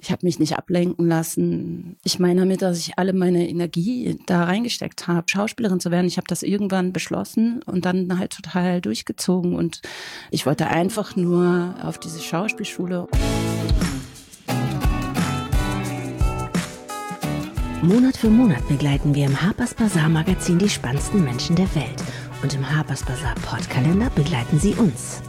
Ich habe mich nicht ablenken lassen. Ich meine damit, dass ich alle meine Energie da reingesteckt habe, Schauspielerin zu werden. Ich habe das irgendwann beschlossen und dann halt total durchgezogen. Und ich wollte einfach nur auf diese Schauspielschule. Monat für Monat begleiten wir im Harper's Bazaar Magazin die spannendsten Menschen der Welt. Und im Harper's Bazaar Podkalender begleiten sie uns.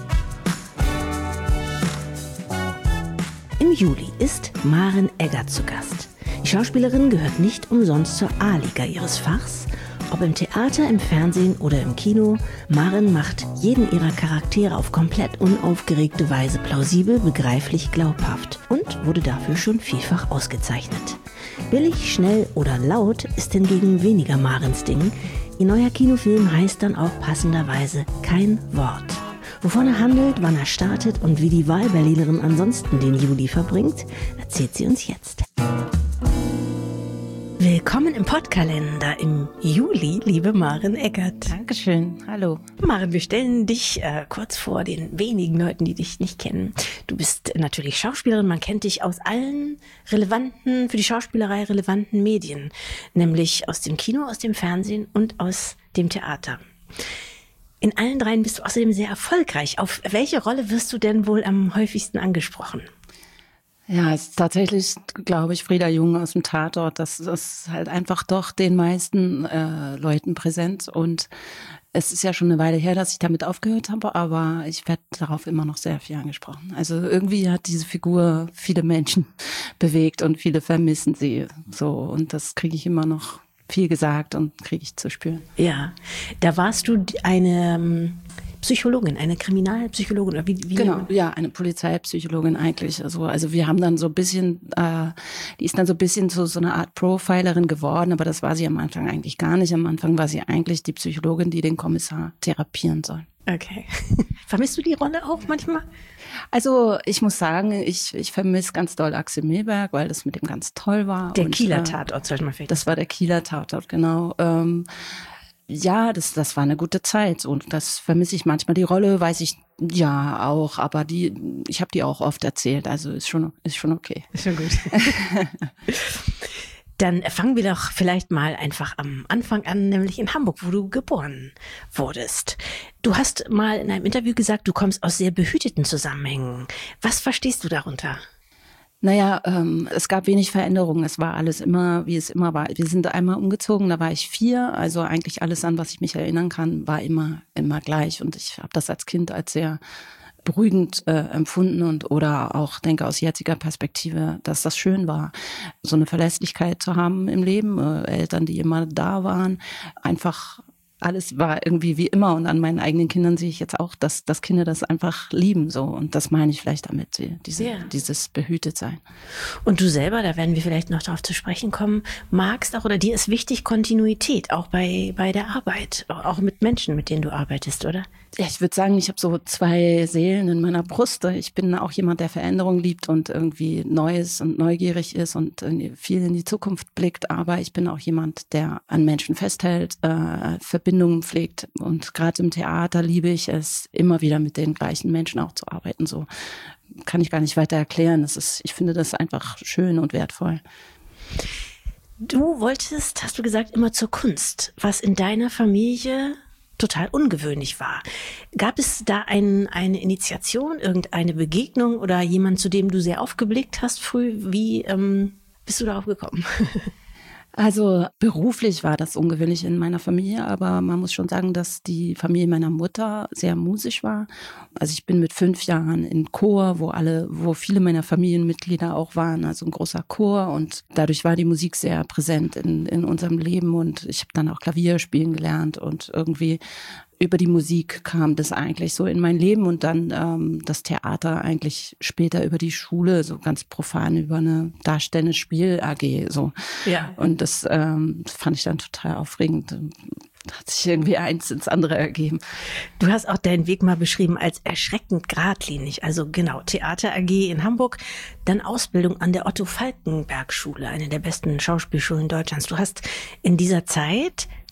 Im Juli ist Maren Eggert zu Gast. Die Schauspielerin gehört nicht umsonst zur A-Liga ihres Fachs. Ob im Theater, im Fernsehen oder im Kino, Maren macht jeden ihrer Charaktere auf komplett unaufgeregte Weise plausibel, begreiflich, glaubhaft und wurde dafür schon vielfach ausgezeichnet. Billig, schnell oder laut ist hingegen weniger Marens Ding. Ihr neuer Kinofilm heißt dann auch passenderweise Kein Wort. Wovon er handelt, wann er startet und wie die Wahlberlinerin ansonsten den Juli verbringt, erzählt sie uns jetzt. Willkommen im Podkalender im Juli, liebe Maren Eggert. Dankeschön, hallo. Maren, wir stellen dich kurz vor den wenigen Leuten, die dich nicht kennen. Du bist natürlich Schauspielerin, man kennt dich aus allen relevanten, für die Schauspielerei relevanten Medien, nämlich aus dem Kino, aus dem Fernsehen und aus dem Theater. In allen dreien bist du außerdem sehr erfolgreich. Auf welche Rolle wirst du denn wohl am häufigsten angesprochen? Ja, es ist tatsächlich, glaube ich, Frieda Jung aus dem Tatort. Das ist halt einfach doch den meisten Leuten präsent. Und es ist ja schon eine Weile her, dass ich damit aufgehört habe, aber ich werde darauf immer noch sehr viel angesprochen. Also irgendwie hat diese Figur viele Menschen bewegt und viele vermissen sie so. Und das kriege ich immer noch viel gesagt und kriege ich zu spüren. Ja, da warst du eine Psychologin, eine Kriminalpsychologin oder wie? Genau, ja, eine Polizeipsychologin eigentlich. Also wir haben dann so ein bisschen, die ist dann so ein bisschen zu so einer Art Profilerin geworden, aber das war sie am Anfang eigentlich gar nicht. Am Anfang war sie eigentlich die Psychologin, die den Kommissar therapieren soll. Okay. Vermisst du die Rolle auch manchmal? Also ich muss sagen, ich vermisse ganz doll Axel Milberg, weil das mit dem ganz toll war. Der Kieler Tatort, sollte man vielleicht. Das war der Kieler Tatort, genau. Ja, das war eine gute Zeit und das vermisse ich manchmal. Die Rolle weiß ich ja auch, aber ich habe die auch oft erzählt, also ist schon okay. Ist schon gut. Dann fangen wir doch vielleicht mal einfach am Anfang an, nämlich in Hamburg, wo du geboren wurdest. Du hast mal in einem Interview gesagt, du kommst aus sehr behüteten Zusammenhängen. Was verstehst du darunter? Naja, es gab wenig Veränderungen. Es war alles immer, wie es immer war. Wir sind einmal umgezogen, da war ich 4. Also eigentlich alles, an was ich mich erinnern kann, war immer gleich. Und ich habe das als Kind als sehr beruhigend empfunden oder auch denke aus jetziger Perspektive, dass das schön war, so eine Verlässlichkeit zu haben im Leben, Eltern, die immer da waren, einfach alles war irgendwie wie immer und an meinen eigenen Kindern sehe ich jetzt auch, dass Kinder das einfach lieben so und das meine ich vielleicht damit, dieses Behütetsein. Und du selber, da werden wir vielleicht noch darauf zu sprechen kommen, magst auch oder dir ist wichtig Kontinuität, auch bei der Arbeit, auch mit Menschen, mit denen du arbeitest, oder? Ja, ich würde sagen, ich habe so 2 Seelen in meiner Brust. Ich bin auch jemand, der Veränderung liebt und irgendwie Neues und neugierig ist und viel in die Zukunft blickt. Aber ich bin auch jemand, der an Menschen festhält, Verbindungen pflegt. Und gerade im Theater liebe ich es, immer wieder mit den gleichen Menschen auch zu arbeiten. So kann ich gar nicht weiter erklären. Ich finde das einfach schön und wertvoll. Du wolltest, hast du gesagt, immer zur Kunst, was in deiner Familie total ungewöhnlich war. Gab es da eine Initiation, irgendeine Begegnung oder jemand, zu dem du sehr aufgeblickt hast früh? Wie bist du darauf gekommen? Also beruflich war das ungewöhnlich in meiner Familie, aber man muss schon sagen, dass die Familie meiner Mutter sehr musisch war. Also ich bin mit 5 Jahren in Chor, wo viele meiner Familienmitglieder auch waren, also ein großer Chor und dadurch war die Musik sehr präsent in unserem Leben und ich habe dann auch Klavier spielen gelernt und irgendwie über die Musik kam das eigentlich so in mein Leben und dann das Theater eigentlich später über die Schule, so ganz profan über eine darstellende Spiel-AG. So. Ja. Und das fand ich dann total aufregend. Hat sich irgendwie eins ins andere ergeben. Du hast auch deinen Weg mal beschrieben als erschreckend geradlinig. Also genau, Theater AG in Hamburg, dann Ausbildung an der Otto-Falckenberg-Schule, eine der besten Schauspielschulen Deutschlands. Du hast in dieser Zeit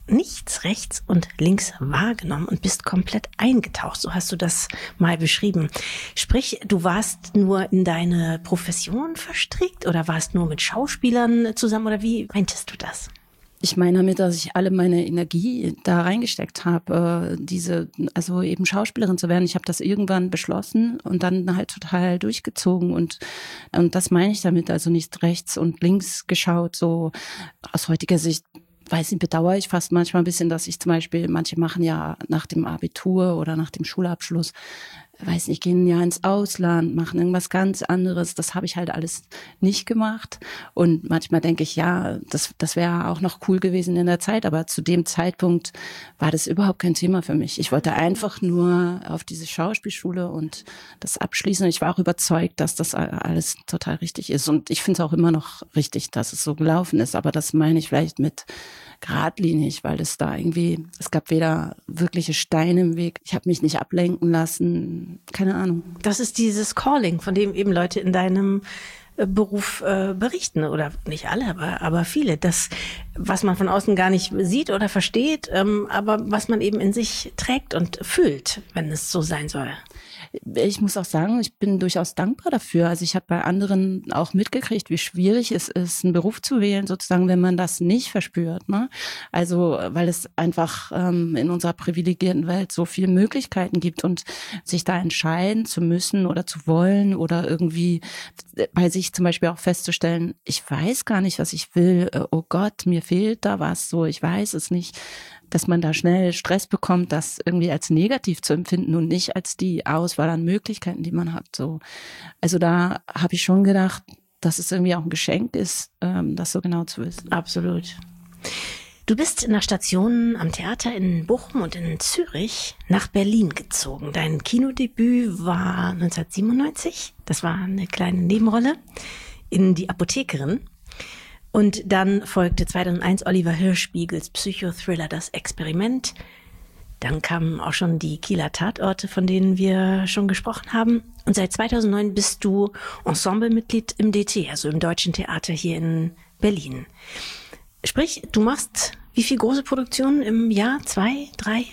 nichts rechts und links wahrgenommen und bist komplett eingetaucht. So hast du das mal beschrieben. Sprich, du warst nur in deine Profession verstrickt oder warst nur mit Schauspielern zusammen oder wie meintest du das? Ich meine damit, dass ich alle meine Energie da reingesteckt habe, also eben Schauspielerin zu werden. Ich habe das irgendwann beschlossen und dann halt total durchgezogen und das meine ich damit, also nicht rechts und links geschaut, so aus heutiger Sicht. Weiß nicht, bedauere ich fast manchmal ein bisschen, dass ich zum Beispiel, manche machen ja nach dem Abitur oder nach dem Schulabschluss, weiß nicht, gehen ja ins Ausland, machen irgendwas ganz anderes. Das habe ich halt alles nicht gemacht. Und manchmal denke ich, ja, das wäre auch noch cool gewesen in der Zeit. Aber zu dem Zeitpunkt war das überhaupt kein Thema für mich. Ich wollte einfach nur auf diese Schauspielschule und das abschließen. Und ich war auch überzeugt, dass das alles total richtig ist. Und ich finde es auch immer noch richtig, dass es so gelaufen ist. Aber das meine ich vielleicht mit geradlinig, weil es gab weder wirkliche Steine im Weg. Ich habe mich nicht ablenken lassen. Keine Ahnung. Das ist dieses Calling, von dem eben Leute in deinem Beruf berichten. Oder nicht alle, aber viele. Das, was man von außen gar nicht sieht oder versteht, aber was man eben in sich trägt und fühlt, wenn es so sein soll. Ich muss auch sagen, ich bin durchaus dankbar dafür. Also ich habe bei anderen auch mitgekriegt, wie schwierig es ist, einen Beruf zu wählen, sozusagen, wenn man das nicht verspürt. Ne? Also weil es einfach in unserer privilegierten Welt so viele Möglichkeiten gibt und sich da entscheiden zu müssen oder zu wollen oder irgendwie bei sich zum Beispiel auch festzustellen, ich weiß gar nicht, was ich will. Oh Gott, mir fehlt da was, so ich weiß es nicht. Dass man da schnell Stress bekommt, das irgendwie als negativ zu empfinden und nicht als die Auswahl an Möglichkeiten, die man hat. So, also da habe ich schon gedacht, dass es irgendwie auch ein Geschenk ist, das so genau zu wissen. Absolut. Du bist nach Stationen am Theater in Bochum und in Zürich nach Berlin gezogen. Dein Kinodebüt war 1997. Das war eine kleine Nebenrolle in Die Apothekerin. Und dann folgte 2001 Oliver Hirschspiegels Psychothriller Das Experiment. Dann kamen auch schon die Kieler Tatorte, von denen wir schon gesprochen haben. Und seit 2009 bist du Ensemblemitglied im DT, also im Deutschen Theater hier in Berlin. Sprich, du machst wie viele große Produktionen im Jahr? 2, 3?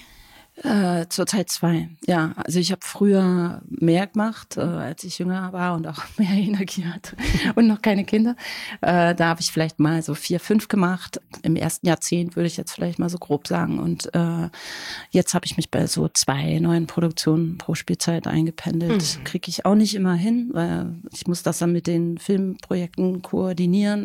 Zurzeit 2, ja. Also ich habe früher mehr gemacht, als ich jünger war und auch mehr Energie hatte und noch keine Kinder. Da habe ich vielleicht mal so 4, 5 gemacht. Im ersten Jahrzehnt würde ich jetzt vielleicht mal so grob sagen. Und jetzt habe ich mich bei so 2 neuen Produktionen pro Spielzeit eingependelt. Kriege ich auch nicht immer hin, weil ich muss das dann mit den Filmprojekten koordinieren.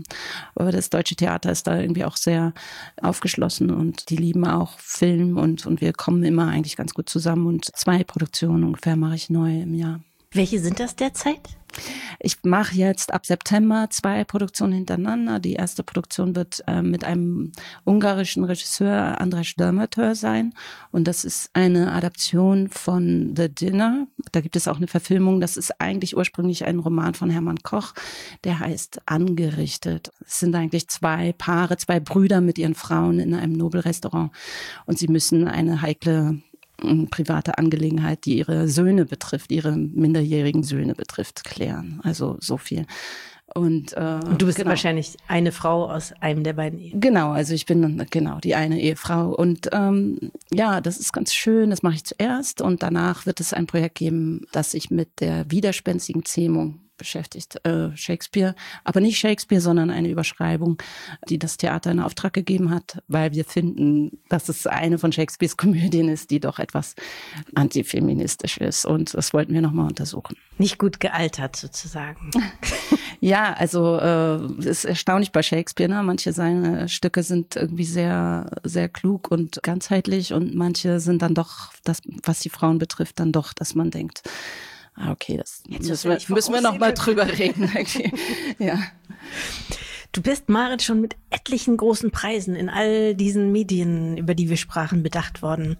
Aber das Deutsche Theater ist da irgendwie auch sehr aufgeschlossen und die lieben auch Film und wir kommen immer eigentlich ganz gut zusammen und 2 Produktionen ungefähr mache ich neu im Jahr. Welche sind das derzeit? Ich mache jetzt ab September 2 Produktionen hintereinander. Die erste Produktion wird mit einem ungarischen Regisseur, András Dörmötör, sein. Und das ist eine Adaption von The Dinner. Da gibt es auch eine Verfilmung. Das ist eigentlich ursprünglich ein Roman von Hermann Koch. Der heißt Angerichtet. Es sind eigentlich 2 Paare, 2 Brüder mit ihren Frauen in einem Nobelrestaurant. Und sie müssen eine heikle private Angelegenheit, die ihre Söhne betrifft, ihre minderjährigen Söhne betrifft, klären. Also so viel. Und du bist wahrscheinlich eine Frau aus einem der beiden Ehen. Genau, also ich bin die eine Ehefrau. Und ja, das ist ganz schön, das mache ich zuerst. Und danach wird es ein Projekt geben, das sich mit der widerspenstigen Zähmung beschäftigt, Shakespeare, aber nicht Shakespeare, sondern eine Überschreibung, die das Theater in Auftrag gegeben hat, weil wir finden, dass es eine von Shakespeares Komödien ist, die doch etwas antifeministisch ist und das wollten wir nochmal untersuchen. Nicht gut gealtert sozusagen. Ja, also ist erstaunlich bei Shakespeare, ne? Manche seiner Stücke sind irgendwie sehr, sehr klug und ganzheitlich und manche sind dann doch, das, was die Frauen betrifft, dann doch, dass man denkt, okay, das müssen wir noch mal drüber reden. Okay. Ja. Du bist, Marit, schon mit etlichen großen Preisen in all diesen Medien, über die wir sprachen, bedacht worden.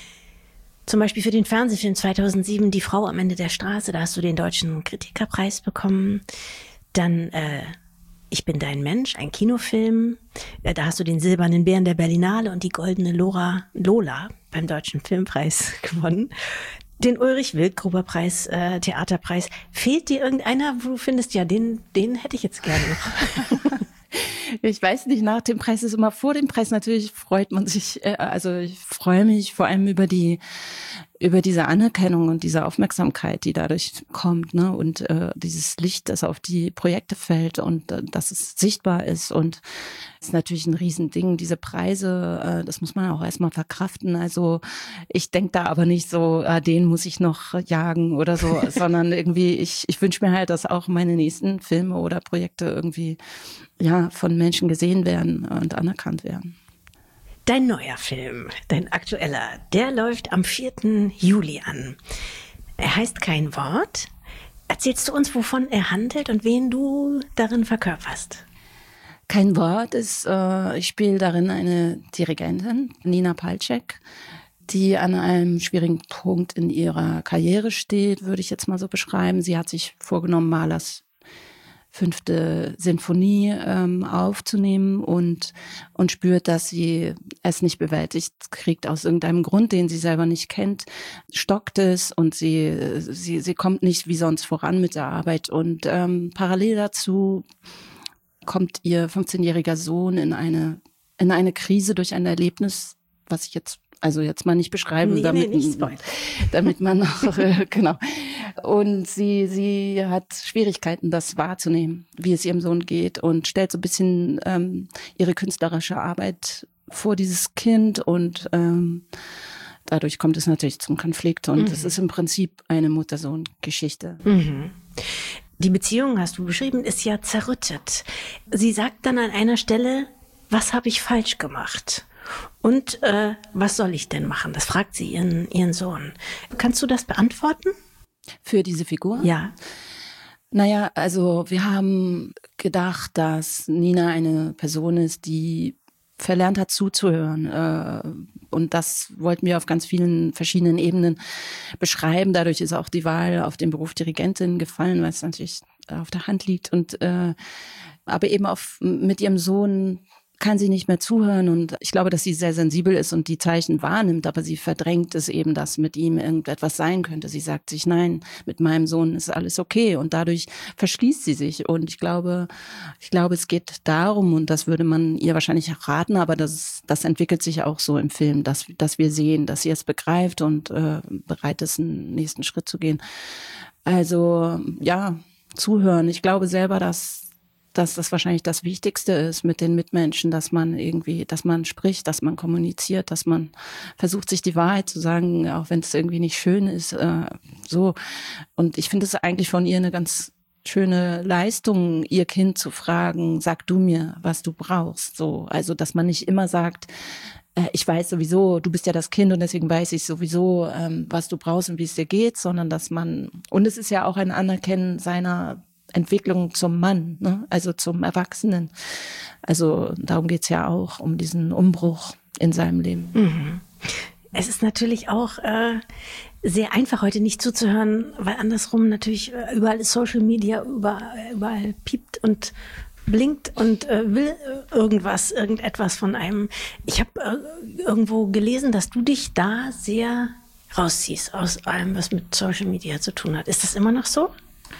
Zum Beispiel für den Fernsehfilm 2007 Die Frau am Ende der Straße, da hast du den Deutschen Kritikerpreis bekommen. Dann Ich bin dein Mensch, ein Kinofilm. Da hast du den Silbernen Bären der Berlinale und die Goldene Lola beim Deutschen Filmpreis gewonnen. Den Ulrich-Wildgruber-Preis, Theaterpreis. Fehlt dir irgendeiner, wo du findest, ja, den hätte ich jetzt gerne noch? Ich weiß nicht, nach dem Preis ist immer vor dem Preis. Natürlich freut man sich, also ich freue mich vor allem über diese Anerkennung und diese Aufmerksamkeit, die dadurch kommt, ne? Und dieses Licht, das auf die Projekte fällt und dass es sichtbar ist. Und es ist natürlich ein Riesending, diese Preise, das muss man auch erstmal verkraften. Also ich denke da aber nicht so, den muss ich noch jagen oder so, sondern irgendwie, ich wünsche mir halt, dass auch meine nächsten Filme oder Projekte irgendwie von Menschen gesehen werden und anerkannt werden. Dein neuer Film, dein aktueller, der läuft am 4. Juli an. Er heißt Kein Wort. Erzählst du uns, wovon er handelt und wen du darin verkörperst? Kein Wort ist, ich spiele darin eine Dirigentin, Nina Palczek, die an einem schwierigen Punkt in ihrer Karriere steht, würde ich jetzt mal so beschreiben. Sie hat sich vorgenommen, Mahlers 5. Sinfonie aufzunehmen und spürt, dass sie es nicht bewältigt kriegt aus irgendeinem Grund, den sie selber nicht kennt, stockt es und sie kommt nicht wie sonst voran mit der Arbeit. Und parallel dazu kommt ihr 15-jähriger Sohn in eine Krise durch ein Erlebnis, was ich jetzt mal nicht beschreiben, damit man noch, genau. Und sie hat Schwierigkeiten, das wahrzunehmen, wie es ihrem Sohn geht und stellt so ein bisschen ihre künstlerische Arbeit vor dieses Kind und dadurch kommt es natürlich zum Konflikt und es ist im Prinzip eine Mutter-Sohn-Geschichte. Mhm. Die Beziehung, hast du beschrieben, ist ja zerrüttet. Sie sagt dann an einer Stelle, was habe ich falsch gemacht? Und was soll ich denn machen? Das fragt sie ihren Sohn. Kannst du das beantworten? Für diese Figur? Ja. Naja, also wir haben gedacht, dass Nina eine Person ist, die verlernt hat zuzuhören. Und das wollten wir auf ganz vielen verschiedenen Ebenen beschreiben. Dadurch ist auch die Wahl auf den Beruf Dirigentin gefallen, weil es natürlich auf der Hand liegt. Und aber eben mit ihrem Sohn kann sie nicht mehr zuhören und ich glaube, dass sie sehr sensibel ist und die Zeichen wahrnimmt, aber sie verdrängt es eben, dass mit ihm irgendetwas sein könnte. Sie sagt sich, nein, mit meinem Sohn ist alles okay und dadurch verschließt sie sich und ich glaube, es geht darum und das würde man ihr wahrscheinlich auch raten, aber das entwickelt sich auch so im Film, dass wir sehen, dass sie es begreift und bereit ist, einen nächsten Schritt zu gehen. Also, ja, zuhören. Ich glaube selber, dass das wahrscheinlich das Wichtigste ist mit den Mitmenschen, dass man spricht, dass man kommuniziert, dass man versucht, sich die Wahrheit zu sagen, auch wenn es irgendwie nicht schön ist, so. Und ich finde es eigentlich von ihr eine ganz schöne Leistung, ihr Kind zu fragen, sag du mir, was du brauchst, so. Also, dass man nicht immer sagt, ich weiß sowieso, du bist ja das Kind und deswegen weiß ich sowieso, was du brauchst und wie es dir geht, sondern und es ist ja auch ein Anerkennen seiner Entwicklung zum Mann, ne? Also zum Erwachsenen. Also darum geht's ja auch, um diesen Umbruch in seinem Leben. Mhm. Es ist natürlich auch sehr einfach, heute nicht zuzuhören, weil andersrum natürlich überall ist Social Media, überall piept und blinkt und will irgendetwas von einem. Ich habe irgendwo gelesen, dass du dich da sehr rausziehst aus allem, was mit Social Media zu tun hat. Ist das immer noch so?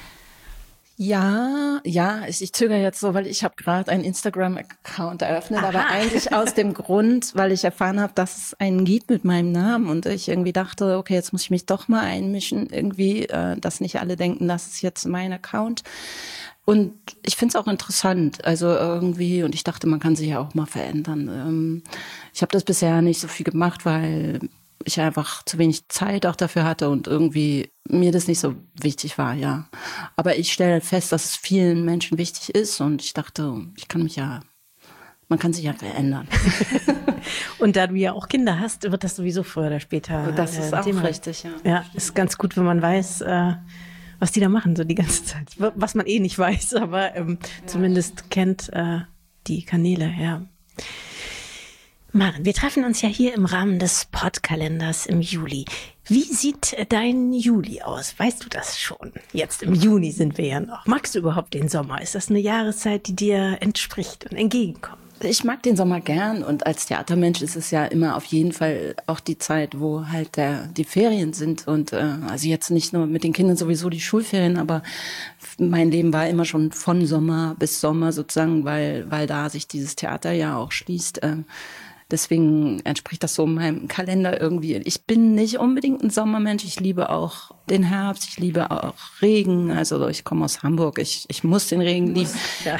Ja, ich zögere jetzt so, weil ich habe gerade einen Instagram-Account eröffnet, Aha. aber eigentlich aus dem Grund, weil ich erfahren habe, dass es einen gibt mit meinem Namen und ich irgendwie dachte, okay, jetzt muss ich mich doch mal einmischen, irgendwie, dass nicht alle denken, das ist jetzt mein Account. Und ich finde es auch interessant, also irgendwie, und ich dachte, man kann sich ja auch mal verändern. Ich habe das bisher nicht so viel gemacht, weil ich einfach zu wenig Zeit auch dafür hatte und irgendwie mir das nicht so wichtig war, ja. Aber ich stelle fest, dass es vielen Menschen wichtig ist und ich dachte, man kann sich ja verändern. Und da du ja auch Kinder hast, wird das sowieso früher oder später. Das ist auch Thema. richtig, ja. Ja, ist ganz gut, wenn man weiß, was die da machen, so die ganze Zeit. Was man eh nicht weiß, aber zumindest kennt die Kanäle, ja. Maren, wir treffen uns ja hier im Rahmen des Podkalenders im Juli. Wie sieht dein Juli aus? Weißt du das schon? Jetzt im Juni sind wir ja noch. Magst du überhaupt den Sommer? Ist das eine Jahreszeit, die dir entspricht und entgegenkommt? Ich mag den Sommer gern und als Theatermensch ist es ja immer auf jeden Fall auch die Zeit, wo halt die Ferien sind und also jetzt nicht nur mit den Kindern sowieso die Schulferien, aber mein Leben war immer schon von Sommer bis Sommer sozusagen, weil da sich dieses Theater ja auch schließt. Deswegen entspricht das so meinem Kalender irgendwie. Ich bin nicht unbedingt ein Sommermensch. Ich liebe auch den Herbst. Ich liebe auch Regen. Also ich komme aus Hamburg. Ich muss den Regen lieben. Ja.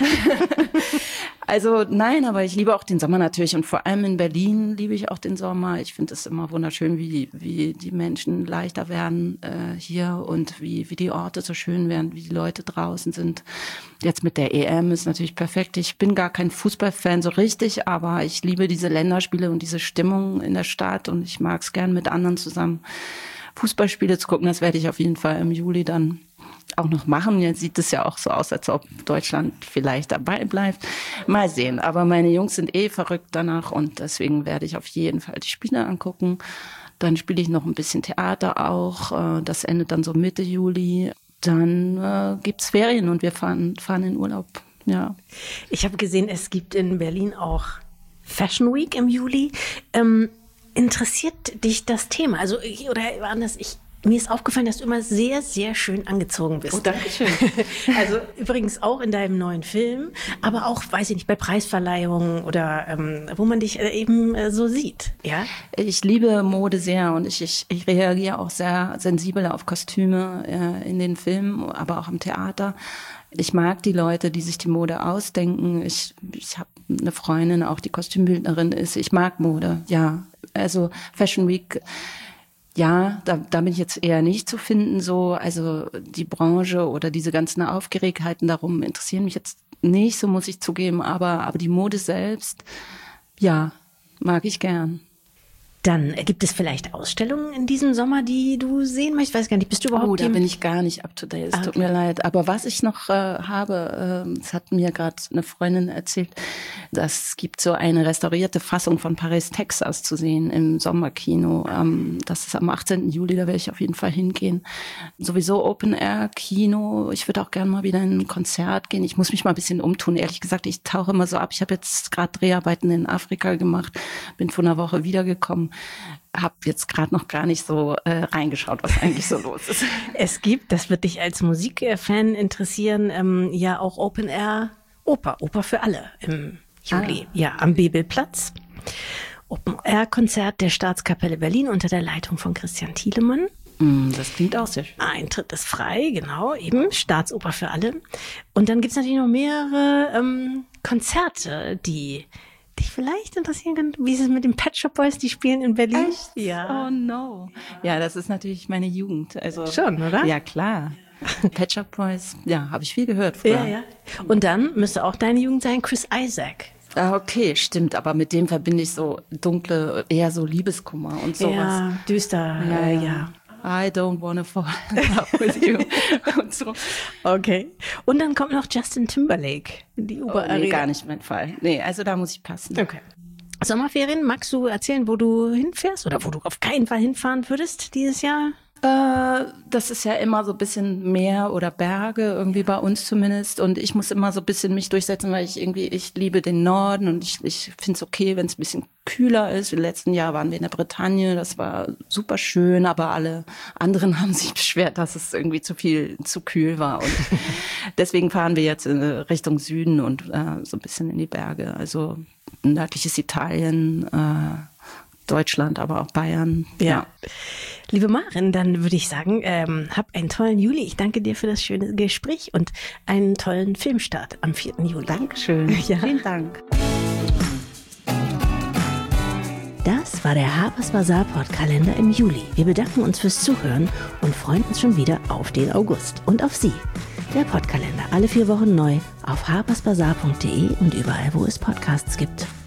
Also nein, aber ich liebe auch den Sommer natürlich. Und vor allem in Berlin liebe ich auch den Sommer. Ich finde es immer wunderschön, wie die Menschen leichter werden hier und wie die Orte so schön werden, wie die Leute draußen sind. Jetzt mit der EM ist natürlich perfekt. Ich bin gar kein Fußballfan so richtig, aber ich liebe diese Länderspiele und diese Stimmung in der Stadt und ich mag es gern mit anderen zusammen Fußballspiele zu gucken. Das werde ich auf jeden Fall im Juli dann auch noch machen. Jetzt sieht es ja auch so aus, als ob Deutschland vielleicht dabei bleibt. Mal sehen. Aber meine Jungs sind verrückt danach und deswegen werde ich auf jeden Fall die Spiele angucken. Dann spiele ich noch ein bisschen Theater auch. Das endet dann so Mitte Juli. Dann gibt's Ferien und wir fahren in Urlaub. Ja. Ich habe gesehen, es gibt in Berlin auch Fashion Week im Juli. Interessiert dich das Thema? Also, oder anders, mir ist aufgefallen, dass du immer sehr, sehr schön angezogen bist. Oh, danke schön. Also übrigens auch in deinem neuen Film, aber auch, weiß ich nicht, bei Preisverleihungen oder wo man dich eben so sieht. Ja? Ich liebe Mode sehr und ich reagiere auch sehr sensibel auf Kostüme in den Filmen, aber auch im Theater. Ich mag die Leute, die sich die Mode ausdenken. Ich habe eine Freundin, auch die Kostümbildnerin ist. Ich mag Mode, ja. Also Fashion Week, ja, da bin ich jetzt eher nicht zu finden. So, also die Branche oder diese ganzen Aufgeregtheiten darum interessieren mich jetzt nicht, so muss ich zugeben. Aber die Mode selbst, ja, mag ich gern. Dann gibt es vielleicht Ausstellungen in diesem Sommer, die du sehen möchtest? Ich weiß gar nicht, bist du überhaupt... Oh, da bin ich gar nicht up to date, es tut mir leid. Aber was ich noch habe, das hat mir gerade eine Freundin erzählt, das gibt so eine restaurierte Fassung von Paris, Texas zu sehen im Sommerkino. Das ist am 18. Juli, da werde ich auf jeden Fall hingehen. Sowieso Open-Air-Kino. Ich würde auch gerne mal wieder in ein Konzert gehen. Ich muss mich mal ein bisschen umtun. Ehrlich gesagt, ich tauche immer so ab. Ich habe jetzt gerade Dreharbeiten in Afrika gemacht, bin vor einer Woche wiedergekommen. Habe jetzt gerade noch gar nicht so reingeschaut, was eigentlich so los ist. Es gibt, das wird dich als Musikfan interessieren, ja auch Open Air Oper für alle im Juli. Ja, am Bebelplatz. Open Air Konzert der Staatskapelle Berlin unter der Leitung von Christian Thielemann. Das klingt auch sehr schön. Eintritt ist frei, genau, eben Staatsoper für alle. Und dann gibt's natürlich noch mehrere Konzerte, die dich vielleicht interessieren können. Wie ist es mit den Pet Shop Boys, die spielen in Berlin? Echt? Ja. Oh no. Ja, das ist natürlich meine Jugend. Also schon, oder? Ja, klar. Pet Shop Boys, ja, habe ich viel gehört früher. Ja. Und dann müsste auch deine Jugend sein, Chris Isaak. Ah, okay, stimmt. Aber mit dem verbinde ich so dunkle, eher so Liebeskummer und sowas. Ja, düster, ja. I don't wanna fall in love with you. Und so. Okay. Und dann kommt noch Justin Timberlake in die Uber-Arena. Nee, gar nicht mein Fall. Nee, also da muss ich passen. Okay. Sommerferien, magst du erzählen, wo du hinfährst oder wo du auf keinen Fall hinfahren würdest dieses Jahr? Das ist ja immer so ein bisschen Meer oder Berge, irgendwie bei uns zumindest. Und ich muss immer so ein bisschen mich durchsetzen, weil ich liebe den Norden und ich finde es okay, wenn es ein bisschen kühler ist. Im letzten Jahr waren wir in der Bretagne, das war super schön, aber alle anderen haben sich beschwert, dass es irgendwie zu kühl war. Und deswegen fahren wir jetzt in Richtung Süden und so ein bisschen in die Berge. Also nördliches Italien, Deutschland, aber auch Bayern. Ja. Liebe Maren, dann würde ich sagen, hab einen tollen Juli. Ich danke dir für das schöne Gespräch und einen tollen Filmstart am 4. Juli. Dankeschön. Ja. Vielen Dank. Das war der Harper's Bazaar Podkalender im Juli. Wir bedanken uns fürs Zuhören und freuen uns schon wieder auf den August und auf Sie. Der Podkalender alle 4 Wochen neu auf harpersbazaar.de und überall, wo es Podcasts gibt.